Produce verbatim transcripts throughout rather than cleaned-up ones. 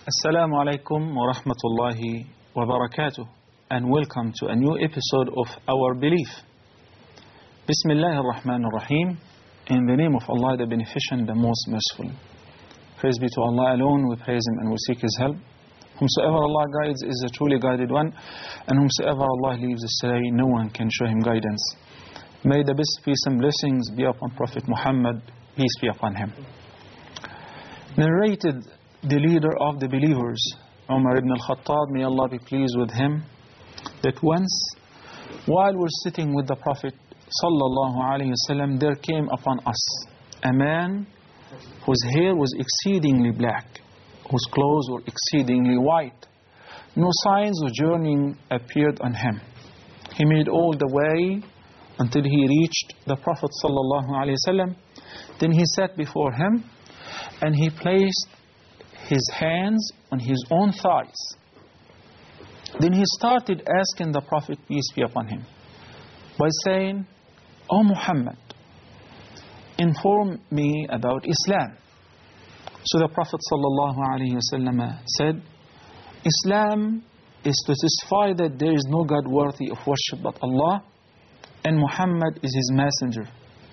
Assalamu alaikum wa rahmatullahi wa barakatuh, and welcome to a new episode of Our Belief. Bismillah ar-Rahman ar-Rahim. In the name of Allah, the Beneficent, the Most Merciful. Praise be to Allah alone, we praise Him and we seek His help. Whomsoever Allah guides is the truly guided one, and whomsoever Allah leaves astray, no one can show him guidance. May the best peace and blessings be upon Prophet Muhammad, peace be upon him. Narrated the leader of the believers, Umar ibn al-Khattab, may Allah be pleased with him, that once, while we're sitting with the Prophet sallallahu alaihi wasallam, there came upon us a man whose hair was exceedingly black, whose clothes were exceedingly white. No signs of journeying appeared on him. He made all the way until he reached the Prophet sallallahu alaihi wasallam. Then he sat before him and he placed his hands on his own thighs. Then he started asking the Prophet, peace be upon him, by saying, "O Muhammad, inform me about Islam." So the Prophet sallallahu alaihi wasallam said, Islam is to testify that there is no God worthy of worship but Allah, and Muhammad is His messenger.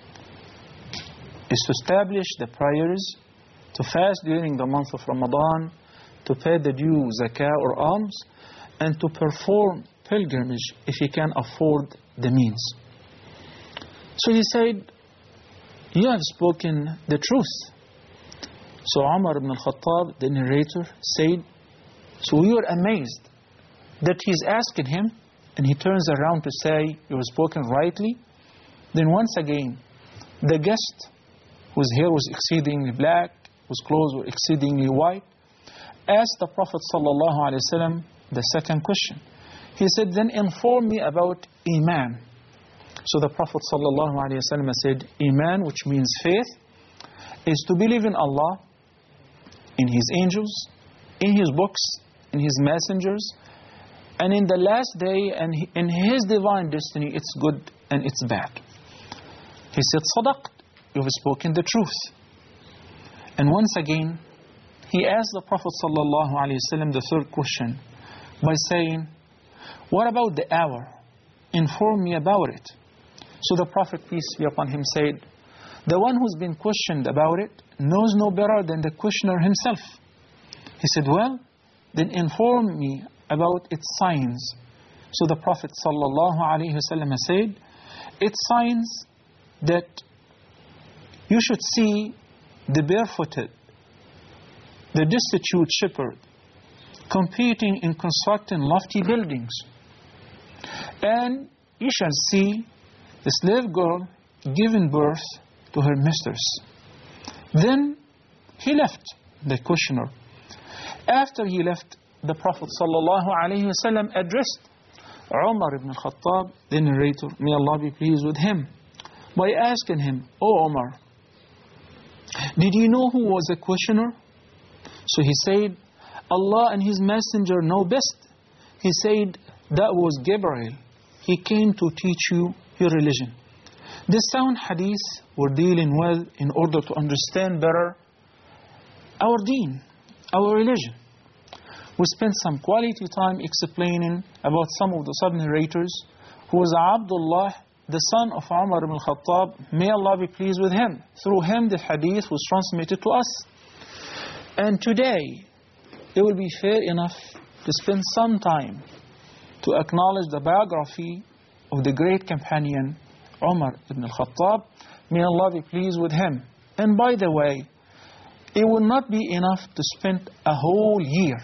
Is to establish the prayers, to fast during the month of Ramadan, to pay the due zakah or alms, and to perform pilgrimage if he can afford the means. So he said, you have spoken the truth. So Umar ibn al-Khattab, the narrator, said, so we were amazed that he's asking him, and he turns around to say, you have spoken rightly. Then once again, the guest, whose hair was exceedingly black, whose clothes were exceedingly white, asked the Prophet sallallahu alaihi wasallam the second question. He said, then inform me about Iman. So the Prophet sallallahu alaihi wasallam said, Iman, which means faith, is to believe in Allah, in His angels, in His books, in His messengers, and in the last day, and in His divine destiny, it's good and it's bad. He said, Sadaqt, you've spoken the truth. And once again, he asked the Prophet sallallahu alaihi wasallam the third question by saying, what about the hour? Inform me about it. So the Prophet, peace be upon him, said, the one who's been questioned about it knows no better than the questioner himself. He said, well, then inform me about its signs. So the Prophet sallallahu alaihi wasallam said, its signs that you should see the barefooted, the destitute shepherd competing in constructing lofty buildings, and you shall see the slave girl giving birth to her mistress. Then he left, the questioner. After he left, the Prophet sallallahu alaihi wasallam addressed Umar ibn al-Khattab, the narrator, may Allah be pleased with him, by asking him, O Umar, did you know who was the questioner? So he said, Allah and His messenger know best. He said, that was Gabriel. He came to teach you your religion. This sound hadith we're dealing with in order to understand better our deen, our religion. We spent some quality time explaining about some of the sub-narrators, who was Abdullah, the son of Umar ibn al-Khattab, may Allah be pleased with him. Through him the hadith was transmitted to us. And today, it will be fair enough to spend some time to acknowledge the biography of the great companion, Umar ibn al-Khattab, may Allah be pleased with him. And by the way, it will not be enough to spend a whole year,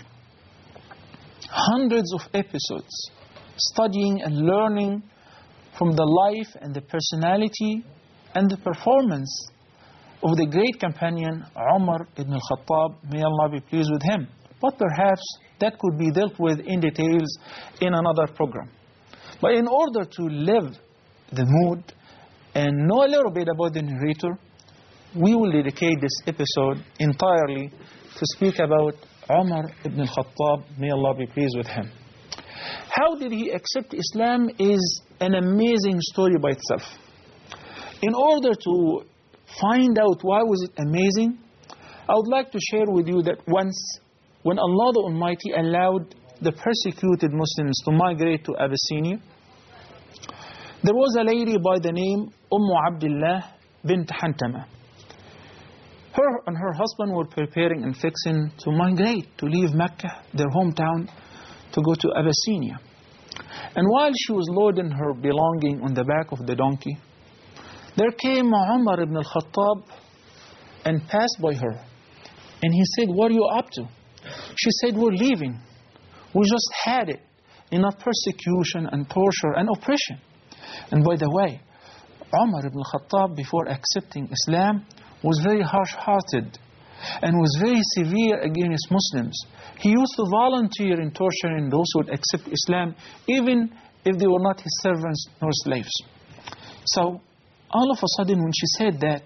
hundreds of episodes, studying and learning from the life and the personality and the performance of the great companion Umar ibn al-Khattab, may Allah be pleased with him. But perhaps that could be dealt with in details in another program. But in order to live the mood and know a little bit about the narrator, we will dedicate this episode entirely to speak about Umar ibn al-Khattab, may Allah be pleased with him. How did he accept Islam is an amazing story by itself. In order to find out why was it amazing, I would like to share with you that once when Allah the Almighty allowed the persecuted Muslims to migrate to Abyssinia, there was a lady by the name Umm Abdullah bint Hantama. Her and her husband were preparing and fixing to migrate, to leave Mecca, their hometown, to go to Abyssinia. And while she was loading her belonging on the back of the donkey, there came Umar ibn al-Khattab and passed by her. And he said, "What are you up to?" She said, "We're leaving. We just had it. Enough persecution and torture and oppression." And by the way, Umar ibn al-Khattab, before accepting Islam, was very harsh-hearted and was very severe against Muslims. He used to volunteer in torturing those who would accept Islam, even if they were not his servants nor slaves. So, all of a sudden when she said that,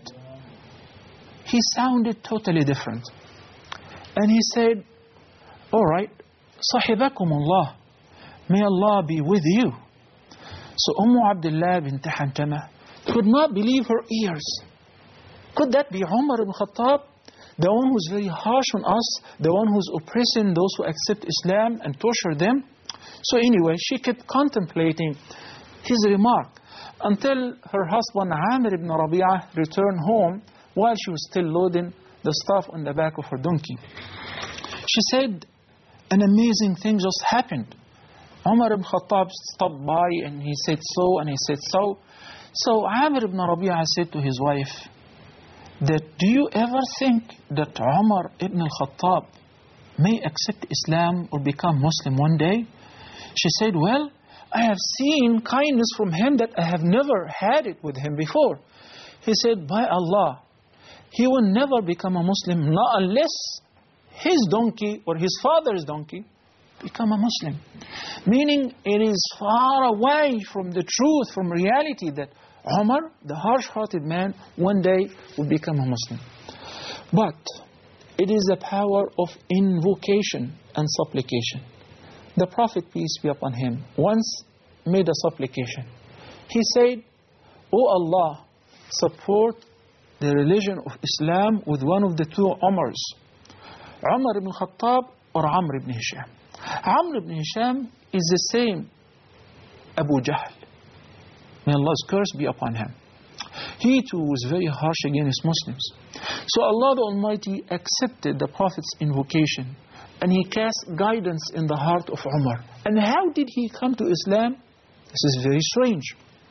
he sounded totally different. And he said, "All right, Sahibakum Allah, may Allah be with you." So Umm Abdullah bint Hantama could not believe her ears. Could that be Umar ibn Khattab, the one who's very harsh on us, the one who's oppressing those who accept Islam and torture them? So anyway, she kept contemplating his remark until her husband Amir ibn Rabi'ah returned home while she was still loading the stuff on the back of her donkey. She said, an amazing thing just happened. Umar ibn Khattab stopped by and he said so and he said so. So Amir ibn Rabi'ah said to his wife that, "Do you ever think that Umar ibn al-Khattab may accept Islam or become Muslim one day?" She said, "Well, I have seen kindness from him that I have never had it with him before." He said, "By Allah, he will never become a Muslim, not unless his donkey or his father's donkey become a Muslim." Meaning it is far away from the truth, from reality, that Umar, the harsh-hearted man, one day will become a Muslim. But it is the power of invocation and supplication. The Prophet, peace be upon him, once made a supplication. He said, "O Allah, support the religion of Islam with one of the two Umars, Umar ibn Khattab or Amr ibn Hisham." Amr ibn Hisham is the same Abu Jahl. May Allah's curse be upon him. He too was very harsh against Muslims. So Allah the Almighty accepted the Prophet's invocation and He cast guidance in the heart of Umar. And how did he come to Islam? This is very strange.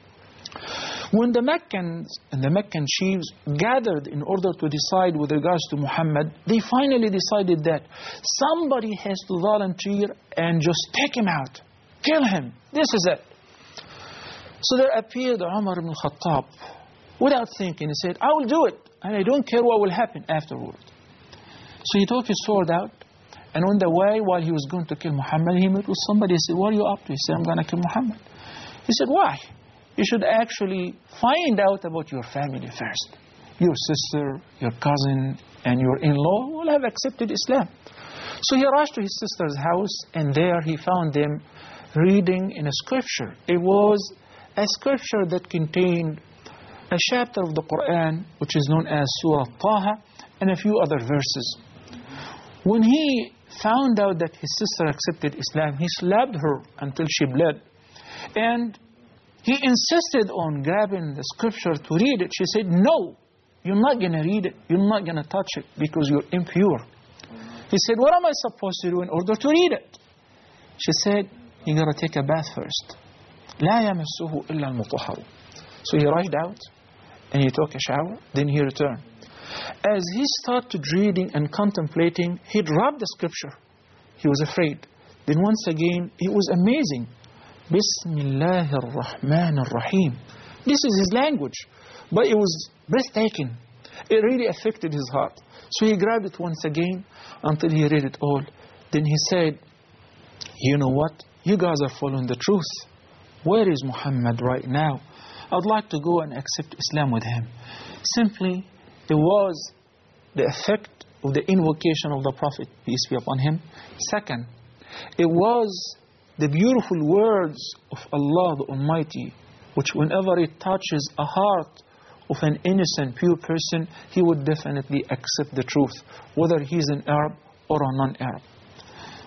When the Meccans and the Meccan chiefs gathered in order to decide with regards to Muhammad, they finally decided that somebody has to volunteer and just take him out. Kill him. This is it. So there appeared Umar ibn Khattab without thinking. He said, "I will do it, and I don't care what will happen afterward." So he took his sword out, and on the way, while he was going to kill Muhammad, he met with somebody. He said, "What are you up to?" He said, "I'm going to kill Muhammad." He said, "Why?" "You should actually find out about your family first. Your sister, your cousin, and your in-law will have accepted Islam." So he rushed to his sister's house, and there he found them reading in a scripture. It was a scripture that contained a chapter of the Quran, which is known as Surah Taha, and a few other verses. When he found out that his sister accepted Islam, he slapped her until she bled. And he insisted on grabbing the scripture to read it. She said, "No, you're not going to read it. You're not going to touch it because you're impure." He said, "What am I supposed to do in order to read it?" She said, "You got to take a bath first. لا يمسه إلا المطهر." So he rushed out and he took a shower. Then he returned. As he started reading and contemplating, he dropped the scripture. He was afraid. Then once again, it was amazing. Bismillahir Rahmanir Rahim. This is his language, but it was breathtaking. It really affected his heart. So he grabbed it once again until he read it all. Then he said, "You know what? You guys are following the truth. Where is Muhammad right now? I'd like to go and accept Islam with him." Simply, it was the effect of the invocation of the Prophet, peace be upon him. Second, it was the beautiful words of Allah the Almighty, which whenever it touches a heart of an innocent, pure person, he would definitely accept the truth, whether he's an Arab or a non-Arab.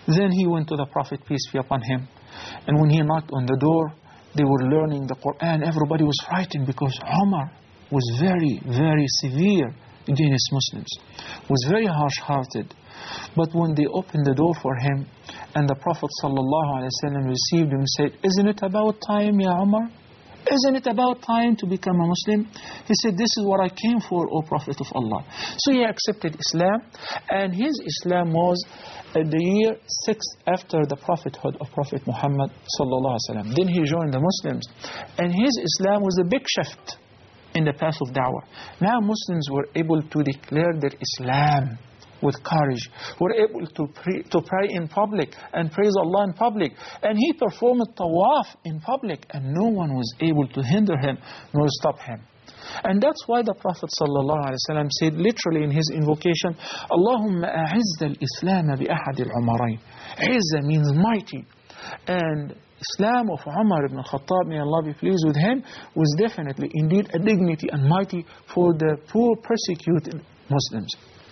Then he went to the Prophet, peace be upon him. And when he knocked on the door, they were learning the Quran. Everybody was frightened because Umar was very, very severe against Muslims, was very harsh-hearted. But when they opened the door for him, and the Prophet ﷺ received him, said, "Isn't it about time, Ya Umar? Isn't it about time to become a Muslim?" He said, "This is what I came for, O Prophet of Allah." So he accepted Islam, and his Islam was at the year six after the prophethood of Prophet Muhammad sallallahu alaihi wasallam. Then he joined the Muslims, and his Islam was a big shift in the path of da'wah. Now Muslims were able to declare their Islam with courage, were able to pray, to pray in public and praise Allah in public. And he performed tawaf in public, and no one was able to hinder him nor stop him. And that's why the Prophet ﷺ said literally in his invocation, Allahumma a'izz al-Islam bi ahad al-umarayn. Izza means mighty. And Islam of Umar ibn Khattab, may Allah be pleased with him, was definitely indeed a dignity and mighty for the poor persecuted Muslims.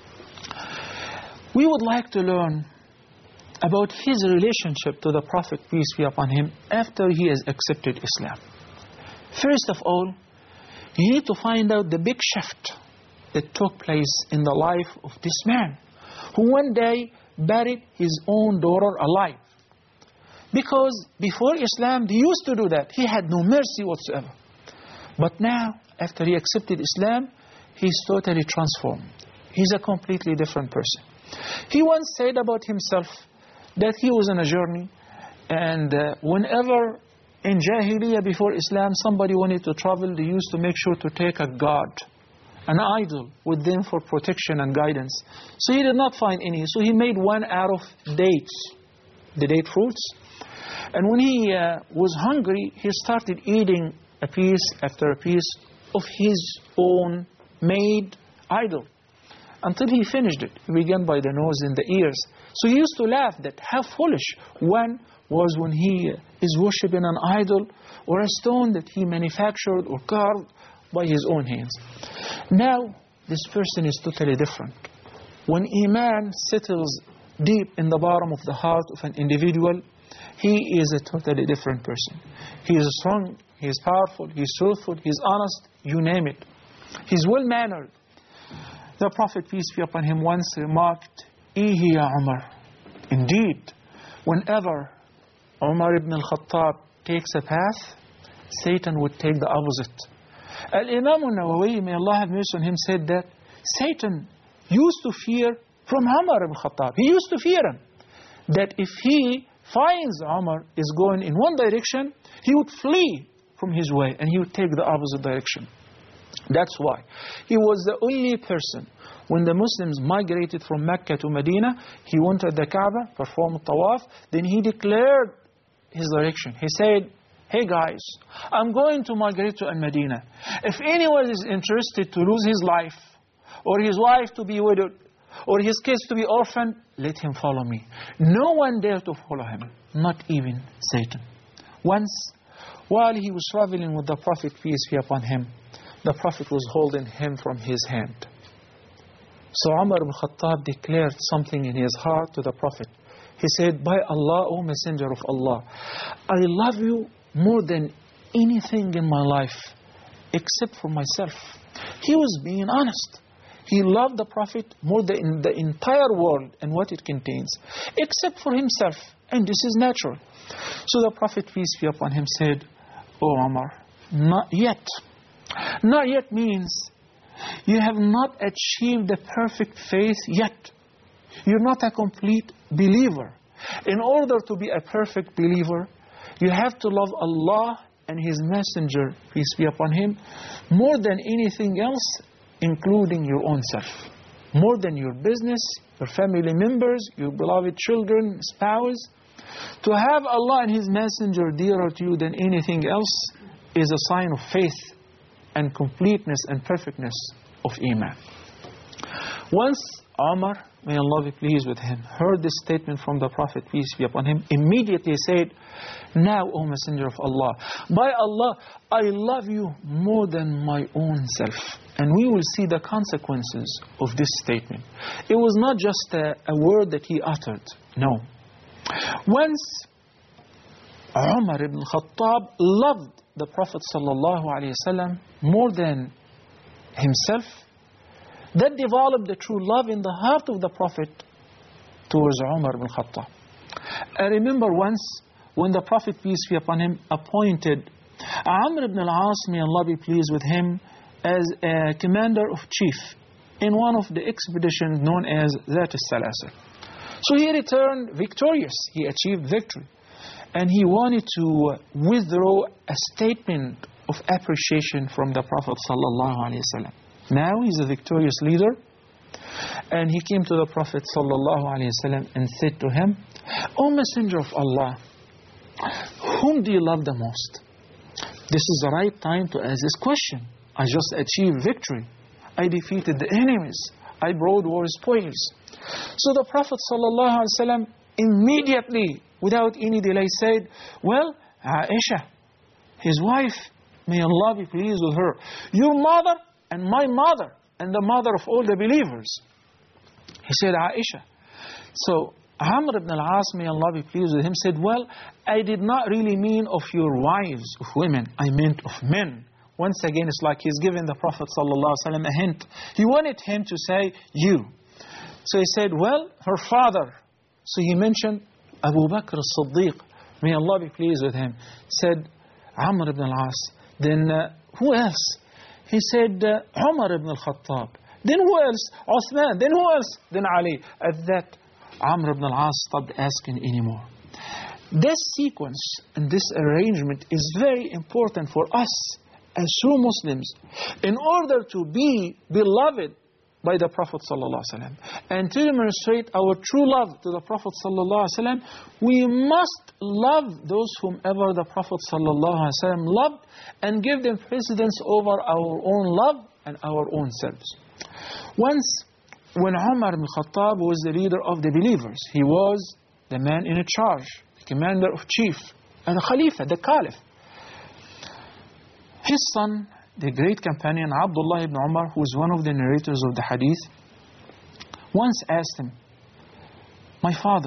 We would like to learn about his relationship to the Prophet, peace be upon him, after he has accepted Islam. First of all, you need to find out the big shift that took place in the life of this man, who one day buried his own daughter alive. Because before Islam, they used to do that. He had no mercy whatsoever. But now, after he accepted Islam, he's totally transformed. He's a completely different person. He once said about himself that he was on a journey, and uh, whenever in Jahiliyyah before Islam somebody wanted to travel, they used to make sure to take a god, an idol, with them for protection and guidance. So he did not find any, so he made one out of dates, the date fruits. And when he uh, was hungry, he started eating a piece after a piece of his own made idol, until he finished it. He began by the nose and the ears. So he used to laugh that how foolish one was when he is worshipping an idol or a stone that he manufactured or carved by his own hands. Now, this person is totally different. When Iman settles deep in the bottom of the heart of an individual, he is a totally different person. He is strong, he is powerful, he is truthful, he is honest, you name it. He is well-mannered. The Prophet, peace be upon him, once remarked, Ihi ya Umar. Indeed, whenever Umar ibn al-Khattab takes a path, Satan would take the opposite. Al-Imam al-Nawawi, may Allah have mercy on him, said that Satan used to fear from Umar ibn al-Khattab. He used to fear him. That if he finds Umar is going in one direction, he would flee from his way and he would take the opposite direction. That's why he was the only person, when the Muslims migrated from Mecca to Medina, he went at the Kaaba, performed tawaf, then he declared his direction. He said, hey guys, I'm going to migrate to Al-Medina. If anyone is interested to lose his life, or his wife to be widowed, or his kids to be orphaned, let him follow me. No one dared to follow him, not even Satan. Once, while he was traveling with the Prophet, peace be upon him, the Prophet was holding him from his hand. So Umar ibn Khattab declared something in his heart to the Prophet. He said, by Allah, O Messenger of Allah, I love you more than anything in my life, except for myself. He was being honest. He loved the Prophet more than the entire world and what it contains, except for himself. And this is natural. So the Prophet, peace be upon him, said, O Umar, not yet. Not yet means you have not achieved the perfect faith yet. You're not a complete believer. In order to be a perfect believer, you have to love Allah and His Messenger, peace be upon him, more than anything else, including your own self. More than your business, your family members, your beloved children, spouse. To have Allah and His Messenger dearer to you than anything else is a sign of faith and completeness and perfectness of Iman. Once Umar, may Allah be pleased with him, heard this statement from the Prophet, peace be upon him, immediately said, now, O Messenger of Allah, by Allah, I love you more than my own self. And we will see the consequences of this statement. It was not just a, a word that he uttered. No. Once Umar ibn Khattab loved the Prophet sallallahu alaihi wasallam more than himself. That developed the true love in the heart of the Prophet towards Umar ibn Khattab. I remember once when the Prophet, peace be upon him, appointed Amr ibn al-As, may Allah be pleased with him, as a commander of chief in one of the expeditions known as Zat al-Salasir. So he returned victorious. He achieved victory. And he wanted to withdraw a statement of appreciation from the Prophet sallallahu alaihi wasallam. Now he's a victorious leader. And he came to the Prophet sallallahu alaihi wasallam and said to him, O Messenger of Allah, whom do you love the most? This is the right time to ask this question. I just achieved victory. I defeated the enemies. I brought war spoils. So the Prophet sallallahu alaihi wasallam immediately, without any delay, said, well, Aisha, his wife, may Allah be pleased with her, your mother and my mother and the mother of all the believers. He said, Aisha. So Amr ibn al-As, may Allah be pleased with him, said, well, I did not really mean of your wives, of women. I meant of men. Once again, it's like he's giving the Prophet sallallahu alaihi wasallam a hint. He wanted him to say, you. So he said, well, her father. So he mentioned Abu Bakr as-Siddiq, may Allah be pleased with him, said Amr ibn al-As. Then uh, who else? He said uh, Umar ibn al-Khattab. Then who else? Uthman. Then who else? Then Ali. At that, Amr ibn al-As stopped asking anymore. This sequence and this arrangement is very important for us as true Muslims in order to be beloved by the Prophet sallallahu alaihi wasallam and to demonstrate our true love to the Prophet sallallahu alaihi wasallam. We must love those whomever the Prophet sallallahu alaihi wasallam loved and give them precedence over our own love and our own selves. Once, when Umar ibn Khattab was the leader of the believers, he was the man in charge, the commander of chief, and the Khalifa, the Caliph. His son, the great companion Abdullah ibn Umar, who is one of the narrators of the hadith, once asked him, my father,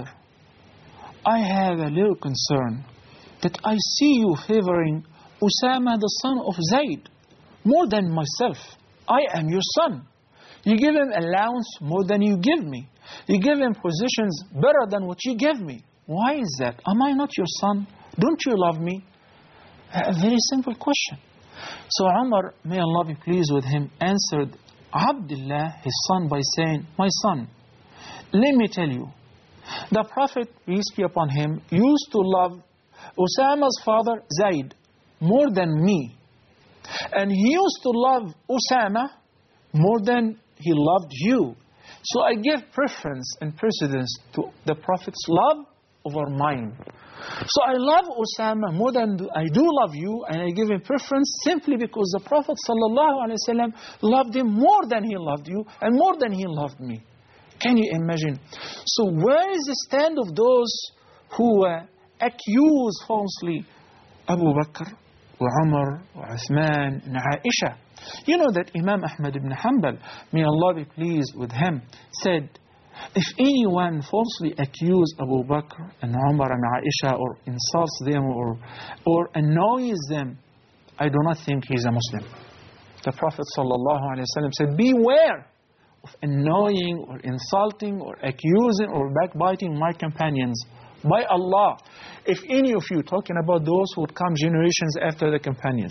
I have a little concern that I see you favoring Usama, the son of Zayd, more than myself. I am your son. You give him allowance more than you give me. You give him positions better than what you give me. Why is that? Am I not your son? Don't you love me? A very simple question. So Umar, may Allah be pleased with him, answered Abdullah, his son, by saying, my son, let me tell you, the Prophet, peace be upon him, used to love Usama's father, Zayd, more than me. And he used to love Usama more than he loved you. So I give preference and precedence to the Prophet's love over mine. So I love Usama more than I do love you, and I give him preference simply because the Prophet sallallahu alaihi wasallam loved him more than he loved you and more than he loved me. Can you imagine? So where is the stand of those who uh, accuse falsely Abu Bakr, or Umar, or Uthman, and Aisha? You know that Imam Ahmad ibn Hanbal, may Allah be pleased with him, said, if anyone falsely accuses Abu Bakr and Umar and Aisha, or insults them, or, or annoys them, I do not think he's a Muslim. The Prophet ﷺ said, beware of annoying or insulting or accusing or backbiting my companions. By Allah, if any of you, talking about those who would come generations after the companions,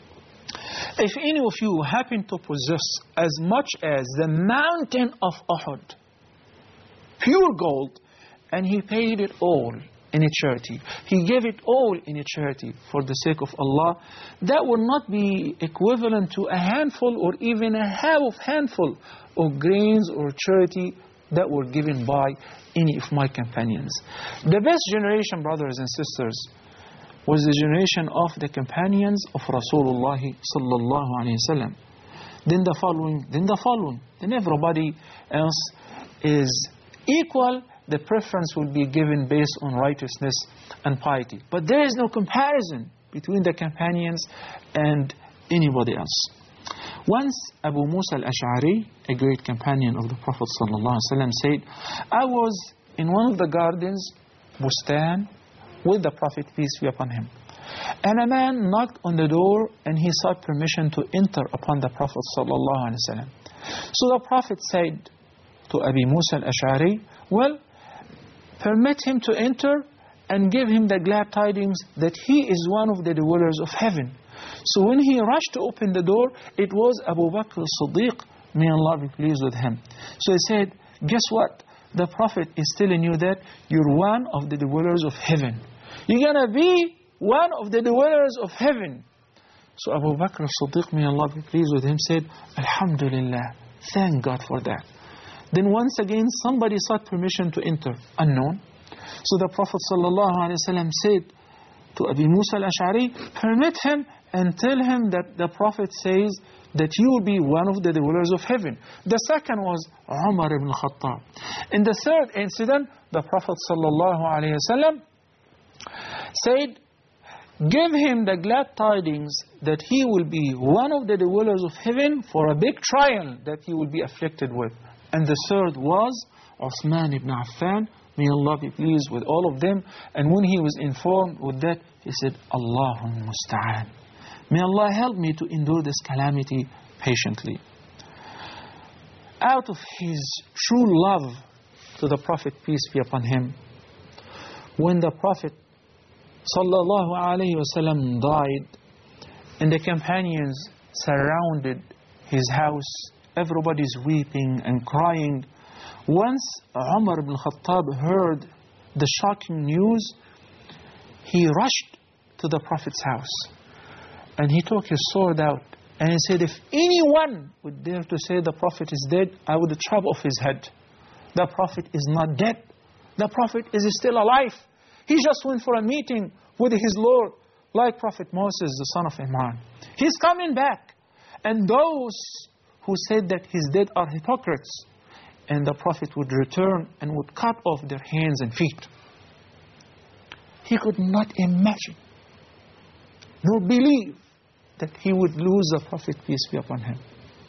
if any of you happen to possess as much as the mountain of Uhud, pure gold, and he paid it all in a charity, he gave it all in a charity for the sake of Allah, that would not be equivalent to a handful or even a half of handful of grains or charity that were given by any of my companions. The best generation, brothers and sisters, was the generation of the companions of Rasulullah sallallahu alaihi wasallam. Then the following, then the following, then everybody else is equal. The preference will be given based on righteousness and piety. But there is no comparison between the companions and anybody else. Once Abu Musa al-Ash'ari, a great companion of the Prophet sallallahu alaihi wasallam, said, I was in one of the gardens bustan with the Prophet, peace be upon him. And a man knocked on the door and he sought permission to enter upon the Prophet sallallahu alaihi wasallam. So the Prophet said to Abi Musa al-Ash'ari, well, permit him to enter and give him the glad tidings that he is one of the dwellers of heaven. So when he rushed to open the door, it was Abu Bakr as-Siddiq, may Allah be pleased with him. So he said, guess what? The Prophet is telling you that you're one of the dwellers of heaven. You're going to be one of the dwellers of heaven. So Abu Bakr as-Siddiq, may Allah be pleased with him, said, Alhamdulillah, thank God for that. Then once again, somebody sought permission to enter, unknown. So the Prophet ﷺ said to Abi Musa al-Ash'ari, permit him and tell him that the Prophet says that you will be one of the dwellers of heaven. The second was Umar ibn Khattab. In the third incident, the Prophet ﷺ said, give him the glad tidings that he will be one of the dwellers of heaven for a big trial that he will be afflicted with. And the third was Uthman ibn Affan, may Allah be pleased with all of them. And when he was informed with that, he said, Allahul Musta'an. May Allah help me to endure this calamity patiently. Out of his true love to the Prophet, peace be upon him, when the Prophet sallallahu alayhi wasallam died and the companions surrounded his house, everybody's weeping and crying. Once Umar ibn Khattab heard the shocking news, he rushed to the Prophet's house and he took his sword out and he said, if anyone would dare to say the Prophet is dead, I would chop off his head. The Prophet is not dead. The Prophet is still alive. He just went for a meeting with his Lord, like Prophet Moses, the son of Imran. He's coming back. And those who said that he's dead are hypocrites. And the Prophet would return and would cut off their hands and feet. He could not imagine nor believe that he would lose the Prophet, peace be upon him.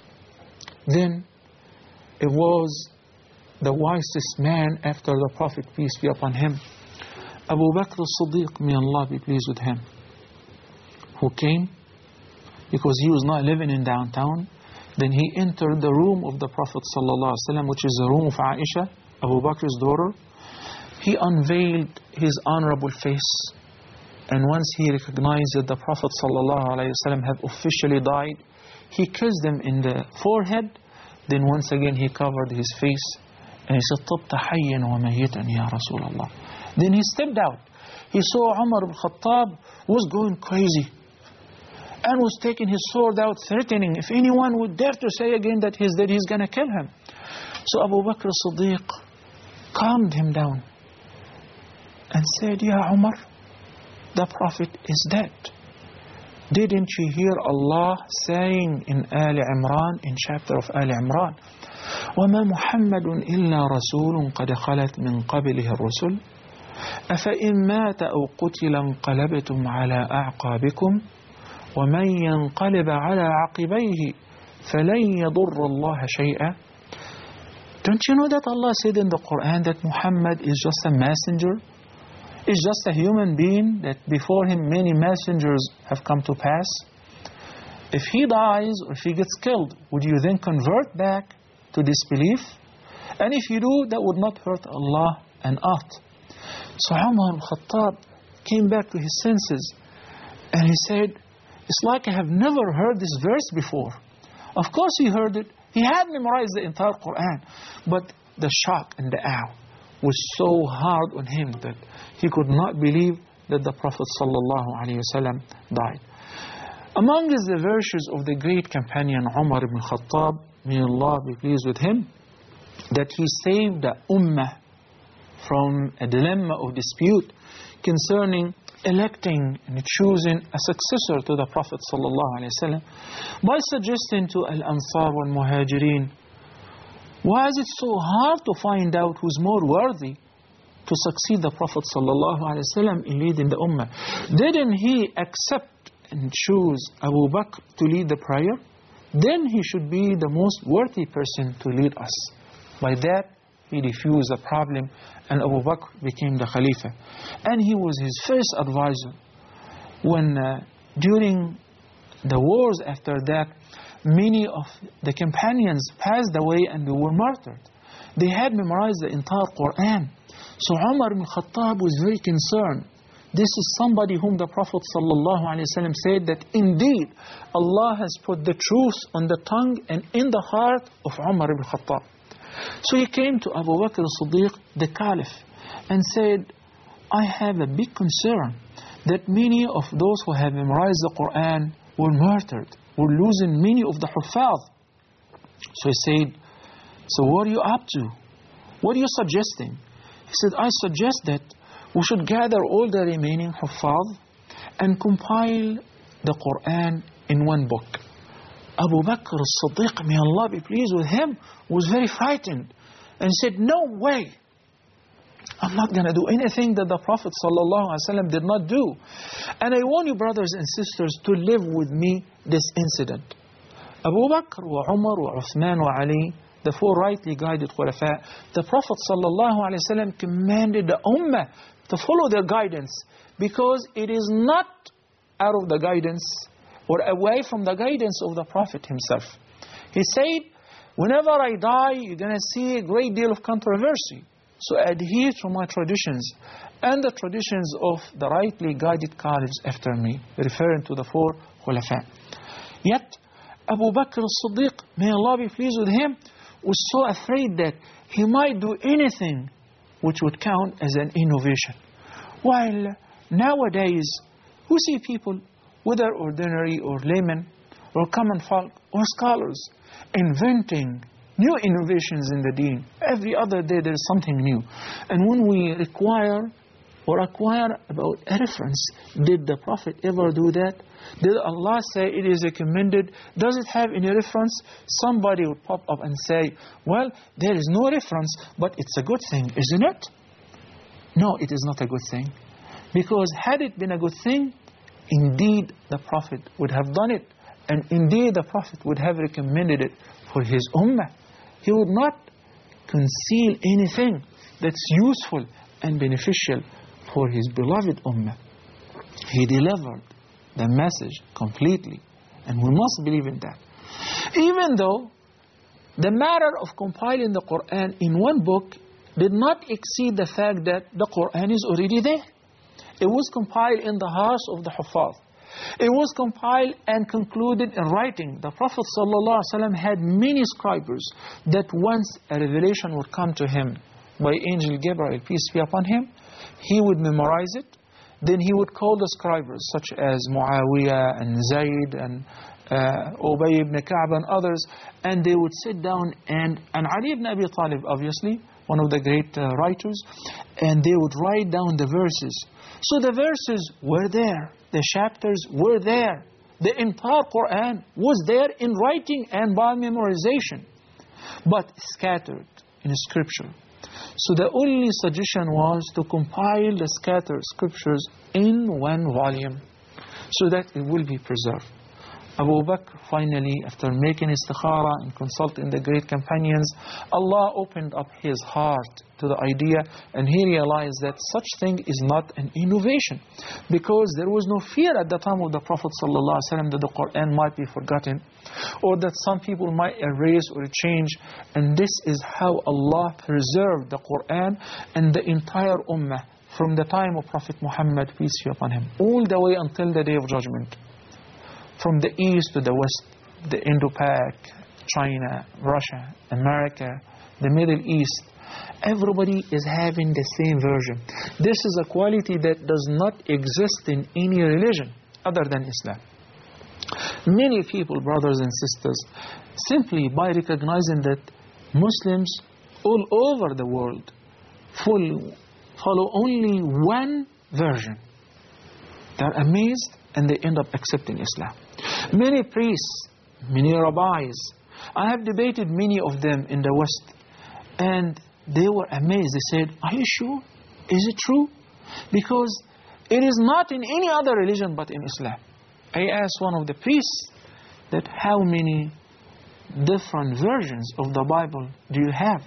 Then it was the wisest man after the Prophet, peace be upon him, Abu Bakr as-Siddiq, may Allah be pleased with him, who came because he was not living in downtown. Then he entered the room of the Prophet ﷺ, which is the room of Aisha, Abu Bakr's daughter. He unveiled his honorable face, and once he recognized that the Prophet ﷺ had officially died, he kissed him in the forehead. Then once again he covered his face and he said, طَبْتَ حَيًّا وَمَيِّتًا يَا رَسُولَ اللَّهِ. Then he stepped out. He saw Umar ibn Khattab was going crazy and was taking his sword out, threatening, if anyone would dare to say again that he's dead, he's going to kill him. So Abu Bakr as-Siddiq calmed him down and said, Ya Umar, the Prophet is dead. Didn't you hear Allah saying in Ali Imran, in chapter of Ali Imran, وَمَا مُحَمَّدٌ إِلَّا رَسُولٌ قَدْ خَلَتْ مِنْ قَبْلِهِ الرُّسُلُ أَفَإِنْ مَاتَ أَوْ قُتِلَ انقَلَبْتُمْ عَلَىٰ أَعْقَابِكُمْ وَمَنْ يَنْقَلِبَ عَلَىٰ عَقِبَيْهِ فَلَنْ يَضُرَّ اللَّهَ شَيْئًا. Don't you know that Allah said in the Quran that Muhammad is just a messenger? Is just a human being, that before him many messengers have come to pass? If he dies or if he gets killed, would you then convert back to disbelief? And if you do, that would not hurt Allah an ought. So Umar al-Khattab came back to his senses and he said, it's like I have never heard this verse before. Of course he heard it. He had memorized the entire Quran. But the shock and the awe was so hard on him that he could not believe that the Prophet ﷺ died. Among the virtues of the great companion Umar ibn Khattab, may Allah be pleased with him, that he saved the ummah from a dilemma of dispute concerning electing and choosing a successor to the Prophet ﷺ by suggesting to Al-Ansar wal-Muhajirin, why is it so hard to find out who's more worthy to succeed the Prophet ﷺ in leading the ummah? Didn't he accept and choose Abu Bakr to lead the prayer? Then he should be the most worthy person to lead us. By that, he refused the problem, and Abu Bakr became the Khalifa. And he was his first advisor. When uh, during the wars after that, many of the companions passed away and they were martyred. They had memorized the entire Quran. So Umar ibn Khattab was very concerned. This is somebody whom the Prophet ﷺ said that indeed Allah has put the truth on the tongue and in the heart of Umar ibn Khattab. So he came to Abu Bakr as-Siddiq, the Caliph, and said, I have a big concern that many of those who have memorized the Quran were murdered. We're losing many of the Huffaz. So he said, so what are you up to? What are you suggesting? He said, I suggest that we should gather all the remaining Huffaz and compile the Quran in one book. Abu Bakr as-Siddiq, may Allah be pleased with him, was very frightened and said, no way. I'm not going to do anything that the Prophet ﷺ did not do. And I want you, brothers and sisters, to live with me this incident. Abu Bakr wa Umar wa Uthman wa Ali, the four rightly guided Khulafa, the Prophet ﷺ commanded the Ummah to follow their guidance, because it is not out of the guidance or away from the guidance of the Prophet himself. He said, whenever I die, you're going to see a great deal of controversy. So adhere to my traditions and the traditions of the rightly guided caliphs after me, referring to the four Khulafa. Yet, Abu Bakr as-Siddiq, may Allah be pleased with him, was so afraid that he might do anything which would count as an innovation. While nowadays, we see people, whether ordinary or laymen, or common folk, or scholars, inventing new innovations in the deen. Every other day there is something new. And when we require or acquire about a reference, did the Prophet ever do that? Did Allah say it is recommended? Does it have any reference? Somebody would pop up and say, well, there is no reference, but it's a good thing, isn't it? No, it is not a good thing. Because had it been a good thing, indeed the Prophet would have done it. And indeed the Prophet would have recommended it for his ummah. He would not conceal anything that's useful and beneficial for his beloved ummah. He delivered the message completely, and we must believe in that. Even though the matter of compiling the Quran in one book did not exceed the fact that the Quran is already there. It was compiled in the hearts of the Huffaz. It was compiled and concluded in writing. The Prophet ﷺ had many scribers that once a revelation would come to him by Angel Gabriel, peace be upon him, he would memorize it. Then he would call the scribers such as Muawiyah and Zayd and uh, Ubay ibn Ka'b and others, and they would sit down and, and Ali ibn Abi Talib, obviously, one of the great uh, writers, and they would write down the verses. So the verses were there. The chapters were there. The entire Quran was there in writing and by memorization, but scattered in scripture. So the only suggestion was to compile the scattered scriptures in one volume so that it will be preserved. Abu Bakr finally, after making istikhara and consulting the great companions, Allah opened up his heart to the idea, and he realized that such thing is not an innovation, because there was no fear at the time of the Prophet ﷺ that the Quran might be forgotten or that some people might erase or change. And this is how Allah preserved the Quran and the entire ummah from the time of Prophet Muhammad, peace be upon him, all the way until the Day of Judgment. From the east to the west, the Indo-Pak, China, Russia, America, the Middle East, everybody is having the same version. This is a quality that does not exist in any religion other than Islam. Many people, brothers and sisters, simply by recognizing that Muslims all over the world follow, follow only one version, they're amazed and they end up accepting Islam. Many priests, many rabbis, I have debated many of them in the West, and they were amazed. They said, are you sure? Is it true? Because it is not in any other religion but in Islam. I asked one of the priests that how many different versions of the Bible do you have?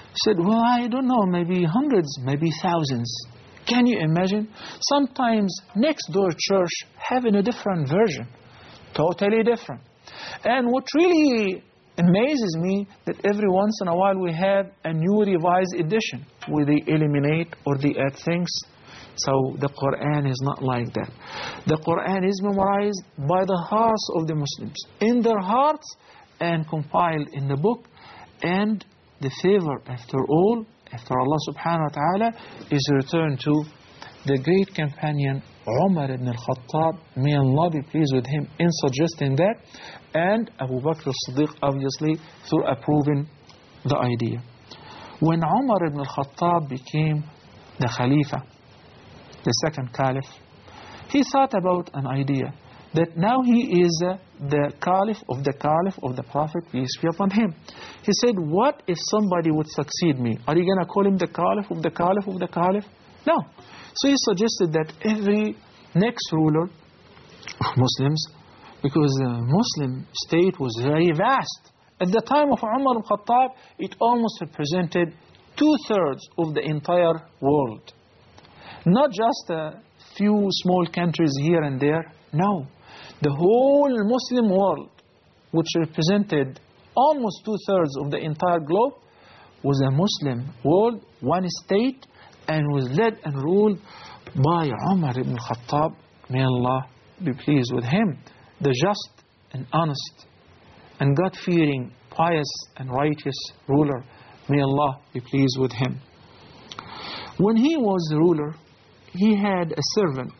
Said, well, I don't know, maybe hundreds, maybe thousands. Can you imagine? Sometimes next door church having a different version, totally different. And what really amazes me that every once in a while we have a new revised edition where they eliminate or they add things. So the Quran is not like that. The Quran is memorized by the hearts of the Muslims, in their hearts, and compiled in the book. And the favor, after all, after Allah subhanahu wa ta'ala, is returned to the great companion Umar ibn al-Khattab, may Allah be pleased with him, in suggesting that, and Abu Bakr as-Siddiq, obviously, through approving the idea. When Umar ibn al-Khattab became the Khalifa, the second Caliph, he thought about an idea that now he is uh, the Caliph of the Caliph of the Prophet, peace be upon him. He said, what if somebody would succeed me? Are you going to call him the Caliph of the Caliph of the Caliph? No. So he suggested that every next ruler of Muslims, because the Muslim state was very vast. At the time of Umar al-Khattab, it almost represented two-thirds of the entire world. Not just a few small countries here and there. No. The whole Muslim world, which represented almost two-thirds of the entire globe, was a Muslim world, one state, and was led and ruled by Umar ibn Khattab. May Allah be pleased with him, the just and honest and God-fearing, pious and righteous ruler. May Allah be pleased with him. When he was the ruler, he had a servant.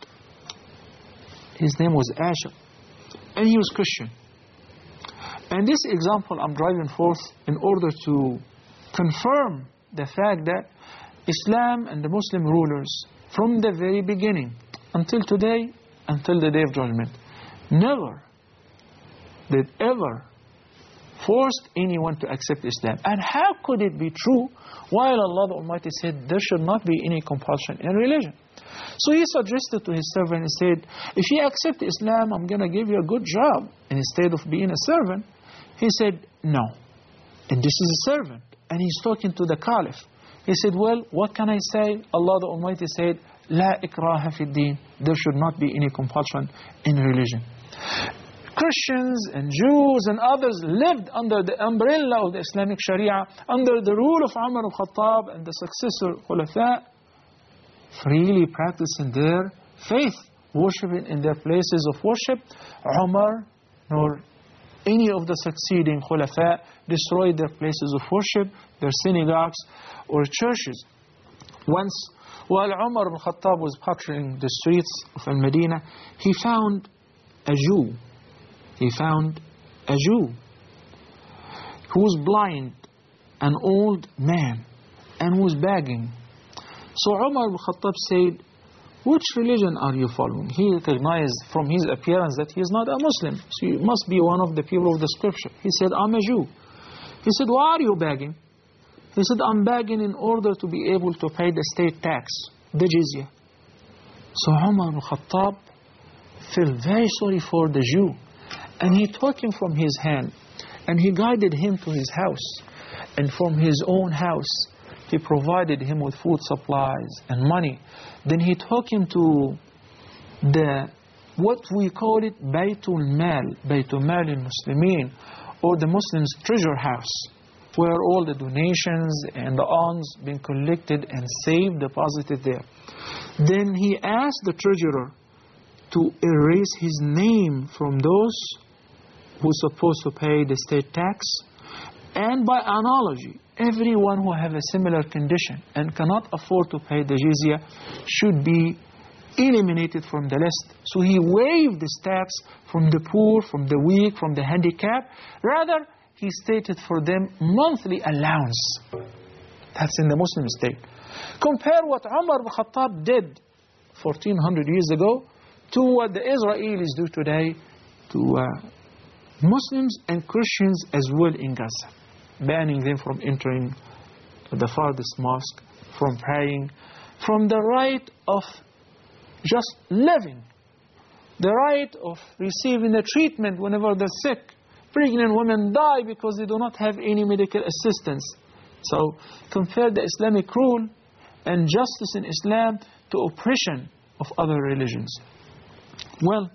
His name was Ashur, and he was Christian. And this example I'm driving forth in order to confirm the fact that Islam and the Muslim rulers, from the very beginning until today, until the Day of Judgment, never did ever forced anyone to accept Islam. And how could it be true while Allah the Almighty said there should not be any compulsion in religion? So he suggested to his servant, he said, if you accept Islam, I'm going to give you a good job instead of being a servant. He said, no. And this is a servant. And he's talking to the Caliph. He said, well, what can I say? Allah the Almighty said, La ikraha fi din. There should not be any compulsion in religion. Christians and Jews and others lived under the umbrella of the Islamic Sharia, under the rule of Umar al-Khattab and the successor Khulafa, freely practicing their faith, worshipping in their places of worship. Umar nor any of the succeeding Khulafa destroyed their places of worship, their synagogues or churches. Once, while Umar al-Khattab was patrolling the streets of Al-Medina, he found a Jew. He found a Jew who was blind, an old man, and was begging. So Umar al-Khattab said, which religion are you following? He recognized from his appearance that he is not a Muslim. So you must be one of the people of the scripture. He said, I'm a Jew. He said, why are you begging? He said, I'm begging in order to be able to pay the state tax, the jizya. So Umar al-Khattab felt very sorry for the Jew. And he took him from his hand and he guided him to his house. And from his own house, he provided him with food supplies and money. Then he took him to the, what we call it, Baytul Mal, Baytul Mal al-Muslimin, or the Muslims' treasure house, where all the donations and the alms being collected and saved, deposited there. Then he asked the treasurer to erase his name from those who are supposed to pay the state tax. And by analogy, everyone who have a similar condition and cannot afford to pay the jizya should be eliminated from the list. So he waived this tax from the poor, from the weak, from the handicapped. Rather, he stated for them monthly allowance. That's in the Muslim state. Compare what Umar al-Khattab did fourteen hundred years ago to what the Israelis do today to uh, Muslims and Christians as well in Gaza, banning them from entering the farthest mosque, from praying, from the right of just living, the right of receiving the treatment whenever they're sick. Pregnant women die because they do not have any medical assistance. So compare the Islamic rule and justice in Islam to oppression of other religions. Well,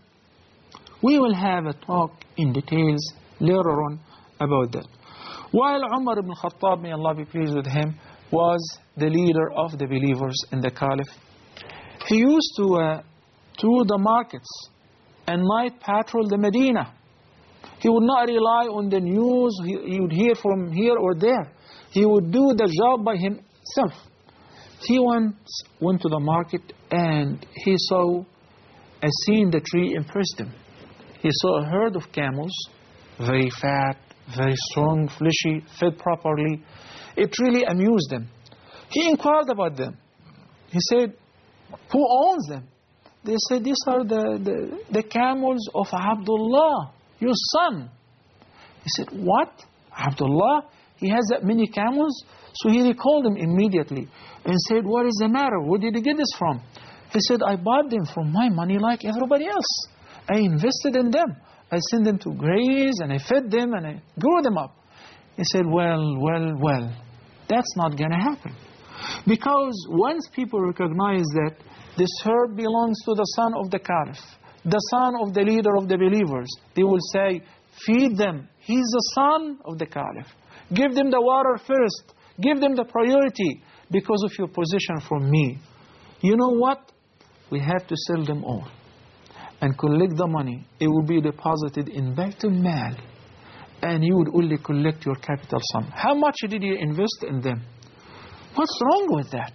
we will have a talk in details later on about that. While Umar ibn Khattab, may Allah be pleased with him, was the leader of the believers in the Caliph, he used to uh, tour the markets and night patrol the Medina. He would not rely on the news he, he would hear from here or there. He would do the job by himself. He once went to the market and he saw a scene that really impressed him. He saw a herd of camels, very fat, very strong, fleshy, fed properly. It really amused him. He inquired about them. He said, who owns them? They said, these are the, the, the camels of Abdullah, your son. He said, what? Abdullah? He has that many camels? So he recalled him immediately and said, what is the matter? Where did you get this from? He said, I bought them from my money like everybody else. I invested in them. I sent them to graze and I fed them and I grew them up. He said, well, well, well, that's not going to happen. Because once people recognize that this herd belongs to the son of the Caliph, the son of the leader of the believers, they will say, feed them. He's the son of the Caliph. Give them the water first. Give them the priority because of your position from me. You know what? We have to sell them all and collect the money. It will be deposited in Baytul Mal and you would only collect your capital sum. How much did you invest in them? What's wrong with that?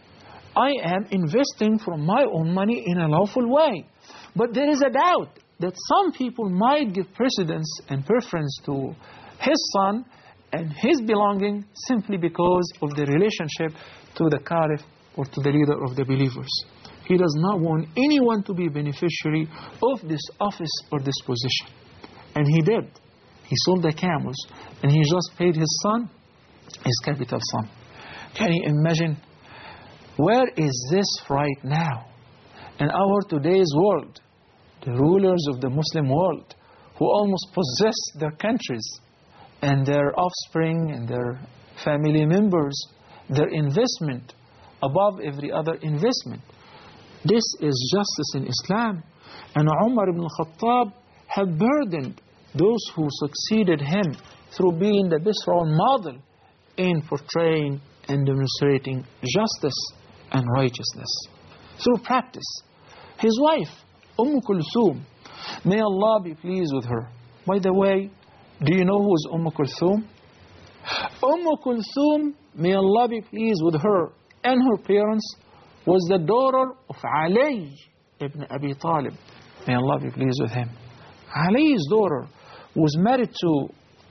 I am investing from my own money in a lawful way. But there is a doubt that some people might give precedence and preference to his son and his belonging simply because of the relationship to the Caliph or to the leader of the believers. He does not want anyone to be beneficiary of this office or this position. And he did. He sold the camels and he just paid his son his capital sum. Can you imagine? Where is this right now? In our today's world, the rulers of the Muslim world who almost possess their countries and their offspring and their family members, their investment above every other investment. This is justice in Islam. And Umar ibn Khattab had burdened those who succeeded him through being the best role model in portraying and demonstrating justice and righteousness through practice. His wife, Umm Kulthum, may Allah be pleased with her. By the way, do you know who is Umm Kulthum? Umm Kulthum, may Allah be pleased with her and her parents, was the daughter of Ali ibn Abi Talib. May Allah be pleased with him. Ali's daughter was married to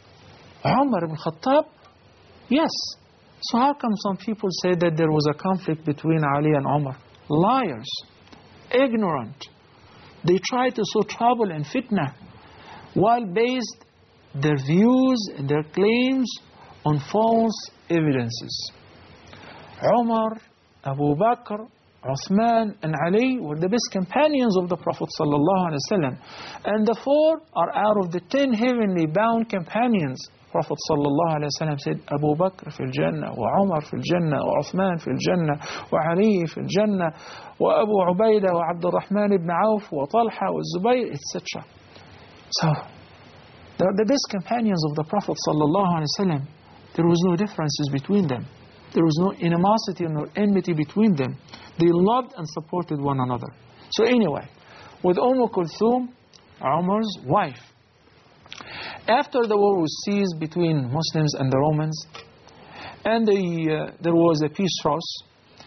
Umar ibn Khattab. Yes. So how come some people say that there was a conflict between Ali and Umar? Liars. Ignorant. They try to sow trouble and fitna while based their views and their claims on false evidences. Umar, Abu Bakr, Uthman and Ali were the best companions of the Prophet ﷺ. And the four are out of the ten heavenly bound companions. Prophet ﷺ said, Abu Bakr fil Jannah, wa Umar fil Jannah, wa Uthman fil Jannah, wa Ali fil Jannah, wa Abu Ubaidah, wa Abdul Rahman ibn Auf, wa Talha, wa Zubayr, et cetera. So, they're the best companions of the Prophet ﷺ. There was no differences between them. There was no animosity nor enmity between them. They loved and supported one another. So anyway, with Umm Kulthum, Umar's wife, after the war was ceased between Muslims and the Romans, and the, uh, there was a peace truce,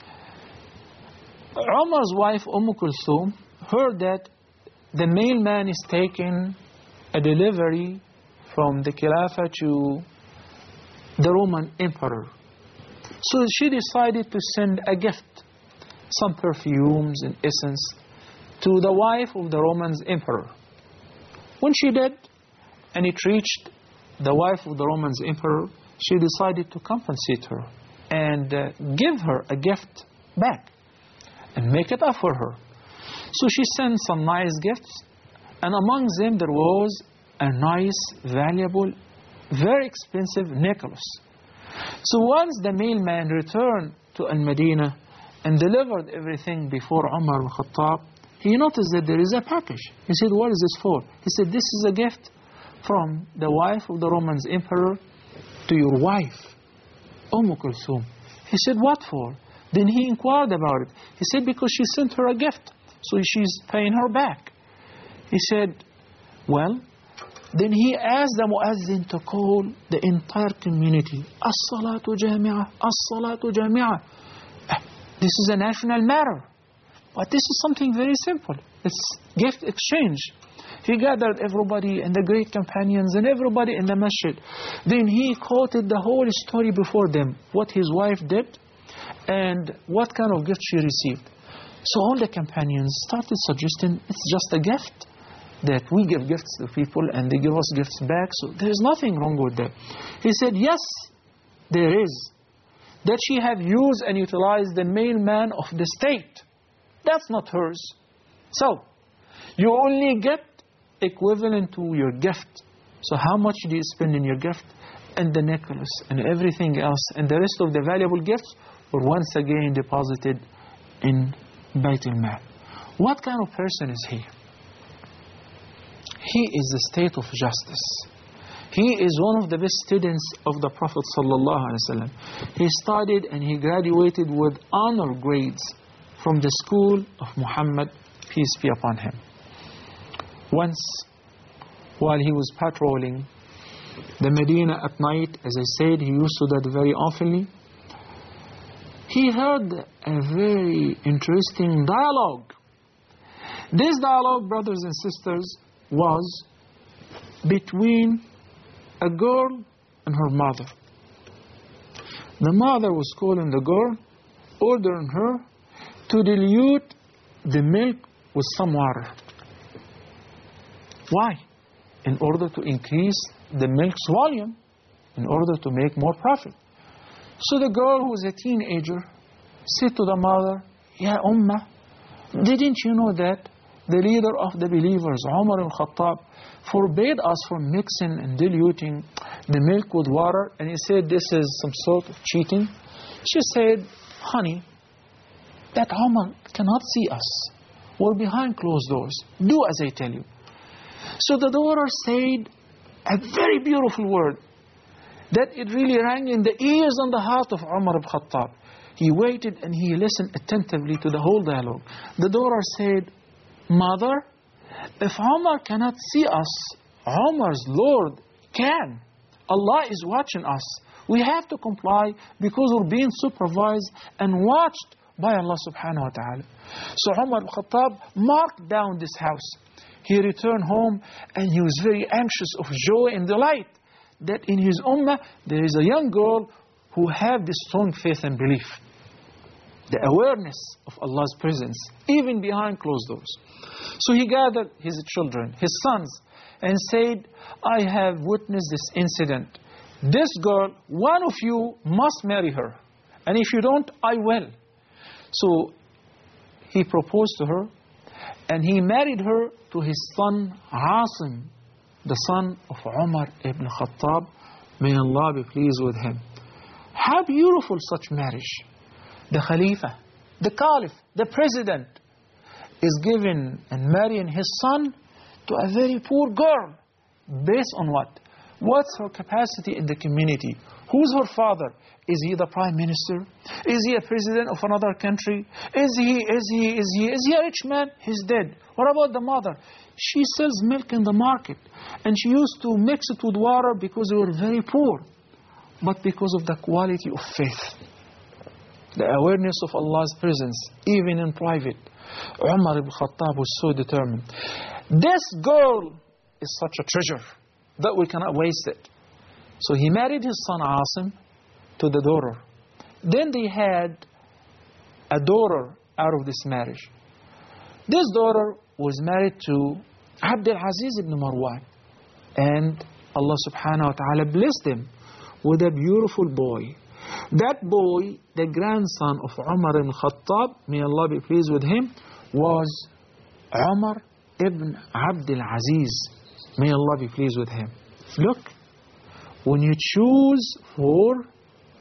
Umar's wife, Umm Kulthum, heard that the mailman is taking a delivery from the Khilafah to the Roman Emperor. So she decided to send a gift, some perfumes and essence, to the wife of the Roman Emperor. When she did, and it reached the wife of the Roman Emperor, she decided to compensate her and uh, give her a gift back and make it up for her. So she sent some nice gifts, and among them there was a nice, valuable, very expensive necklace. So once the mailman returned to Al-Madinah and delivered everything before Umar ibn Khattab, he noticed that there is a package. He said, what is this for? He said, this is a gift from the wife of the Roman emperor to your wife, Umm Kulthum. He said, what for? Then he inquired about it. He said, because she sent her a gift, so she's paying her back. He said, well, then he asked the muazzin to call the entire community. As-salatu jami'ah, as-salatu jami'ah. This is a national matter. But this is something very simple. It's gift exchange. He gathered everybody and the great companions and everybody in the masjid. Then he quoted the whole story before them, what his wife did and what kind of gift she received. So all the companions started suggesting, it's just a gift, that we give gifts to people and they give us gifts back, so there is nothing wrong with that. He said, yes, there is. That she have used and utilized the mailman of the state. That's not hers. So, you only get equivalent to your gift. So how much do you spend in your gift? And the necklace and everything else and the rest of the valuable gifts were once again deposited in Bayt al-Mal. What kind of person is he? He is the state of justice. He is one of the best students of the Prophet ﷺ. He studied and he graduated with honor grades from the school of Muhammad, peace be upon him. Once, while he was patrolling the Medina at night, as I said, he used to do that very oftenly, he heard a very interesting dialogue. This dialogue, brothers and sisters, was between a girl and her mother. The mother was calling the girl, ordering her to dilute the milk with some water. Why? In order to increase the milk's volume, in order to make more profit. So the girl, who was a teenager, said to the mother, Ya Ummah, didn't you know that the leader of the believers, Umar ibn Khattab, forbade us from mixing and diluting the milk with water? And he said, this is some sort of cheating. She said, honey, that Umar cannot see us. We're behind closed doors. Do as I tell you. So the daughter said a very beautiful word that it really rang in the ears and the heart of Umar ibn Khattab. He waited and he listened attentively to the whole dialogue. The daughter said, Mother, if Umar cannot see us, Umar's Lord can. Allah is watching us. We have to comply because we're being supervised and watched by Allah subhanahu wa ta'ala. So Umar ibn Khattab marked down this house. He returned home and he was very anxious of joy and delight that in his ummah there is a young girl who have this strong faith and belief. The awareness of Allah's presence, even behind closed doors. So he gathered his children, his sons, and said, I have witnessed this incident. This girl, one of you must marry her. And if you don't, I will. So he proposed to her, and he married her to his son Asim, the son of Umar ibn Khattab. May Allah be pleased with him. How beautiful such marriage. The Khalifa, the Caliph, the President is giving and marrying his son to a very poor girl. Based on what? What's her capacity in the community? Who's her father? Is he the Prime Minister? Is he a President of another country? Is he, is he, is he, is he a rich man? He's dead. What about the mother? She sells milk in the market. And she used to mix it with water because they were very poor. But because of the quality of faith. The awareness of Allah's presence, even in private. Umar ibn Khattab was so determined. This girl is such a treasure that we cannot waste it. So he married his son Asim to the daughter. Then they had a daughter out of this marriage. This daughter was married to Abdul Aziz ibn Marwan. And Allah subhanahu wa ta'ala blessed him with a beautiful boy. That boy, the grandson of Umar ibn Khattab, may Allah be pleased with him, was Umar ibn Abdul Aziz. May Allah be pleased with him. Look, when you choose for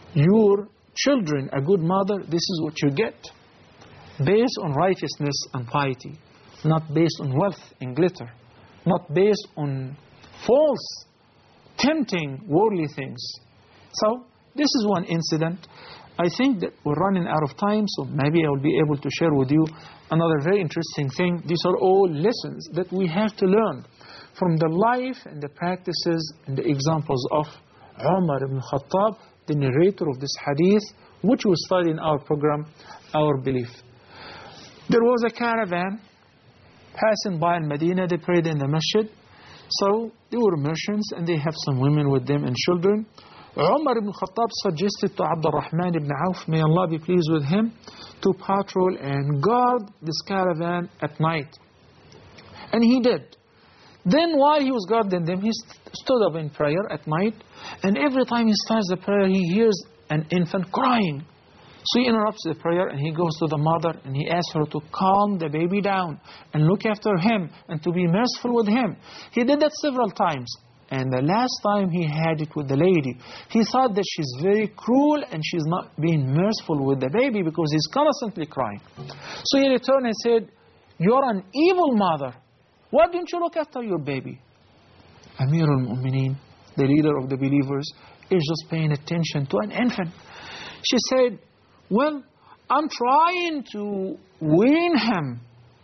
your children a good mother, this is what you get. Based on righteousness and piety, not based on wealth and glitter, not based on false, tempting, worldly things. So, this is one incident. I think that we're running out of time, so maybe I will be able to share with you another very interesting thing. These are all lessons that we have to learn from the life and the practices and the examples of Umar ibn Khattab, the narrator of this hadith, which we study in our program, Our Belief. There was a caravan passing by in Medina. They prayed in the masjid. So they were merchants and they have some women with them and children. Umar ibn Khattab suggested to Abdul Rahman ibn Auf, may Allah be pleased with him, to patrol and guard this caravan at night. And he did. Then while he was guarding them, he st stood up in prayer at night. And every time he starts the prayer, he hears an infant crying. So he interrupts the prayer and he goes to the mother and he asks her to calm the baby down and look after him and to be merciful with him. He did that several times. And the last time he had it with the lady, he thought that she's very cruel and she's not being merciful with the baby because he's constantly crying. So he returned and said, you're an evil mother. Why didn't you look after your baby? Amir al-Mu'mineen, the leader of the believers, is just paying attention to an infant. She said, well, I'm trying to wean him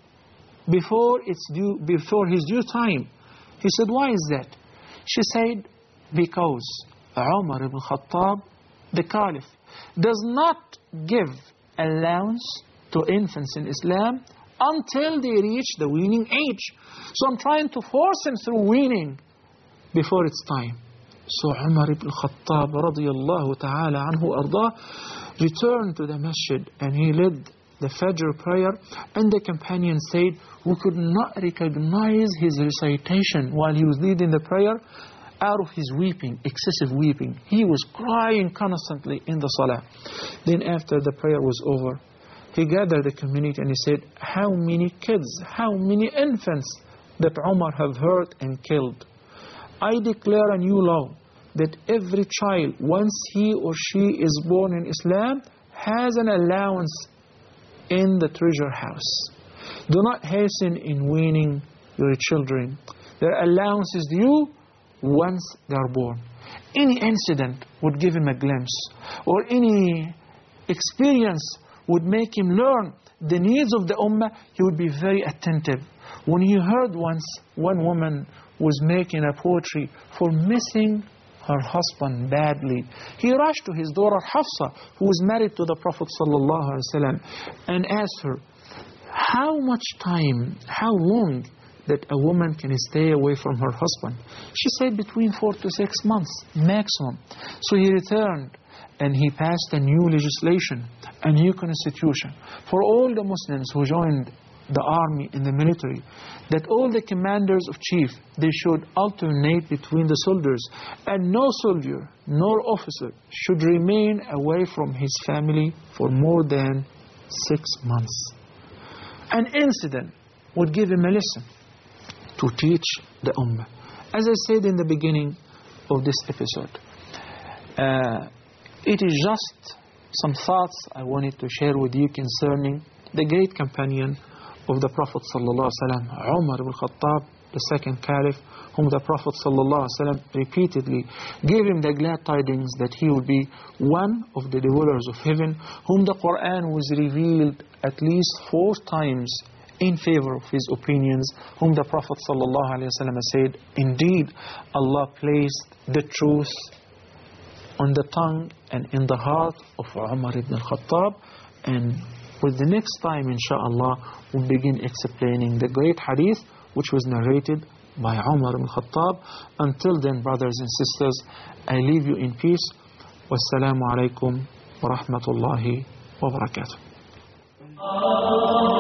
before it's due, before his due time. He said, why is that? She said, because Umar ibn Khattab, the Caliph, does not give allowance to infants in Islam until they reach the weaning age. So I'm trying to force him through weaning before it's time. So Umar ibn Khattab radiyallahu ta'ala anhu ardah returned to the masjid and he led the Fajr prayer, and the companion said we could not recognize his recitation while he was leading the prayer out of his weeping, excessive weeping. He was crying constantly in the salah. Then after the prayer was over, he gathered the community and he said, how many kids, how many infants that Umar have hurt and killed. I declare a new law that every child, once he or she is born in Islam, has an allowance in the treasure house. Do not hasten in weaning your children. Their allowance is due once they are born. Any incident would give him a glimpse, or any experience would make him learn the needs of the ummah. He would be very attentive. When he heard once one woman was making a poetry for missing her husband badly, he rushed to his daughter Hafsa, who was married to the Prophet ﷺ, and asked her, how much time, how long that a woman can stay away from her husband? She said between four to six months maximum. So he returned and he passed a new legislation, a new constitution for all the Muslims who joined the army and the military, that all the commanders of chief, they should alternate between the soldiers, and no soldier nor officer should remain away from his family for more than six months. An incident would give him a lesson to teach the ummah. As I said in the beginning of this episode, uh, it is just some thoughts I wanted to share with you concerning the great companion of the Prophet ﷺ, Umar ibn Khattab, the second caliph, whom the Prophet ﷺ repeatedly gave him the glad tidings that he would be one of the dwellers of heaven, whom the Quran was revealed at least four times in favor of his opinions, whom the Prophet ﷺ said, indeed, Allah placed the truth on the tongue and in the heart of Umar ibn Khattab. And with the next time, inshaAllah, we'll begin explaining the great hadith which was narrated by Umar ibn Khattab. Until then, brothers and sisters, I leave you in peace. Wassalamu alaikum wa rahmatullahi wa barakatuh.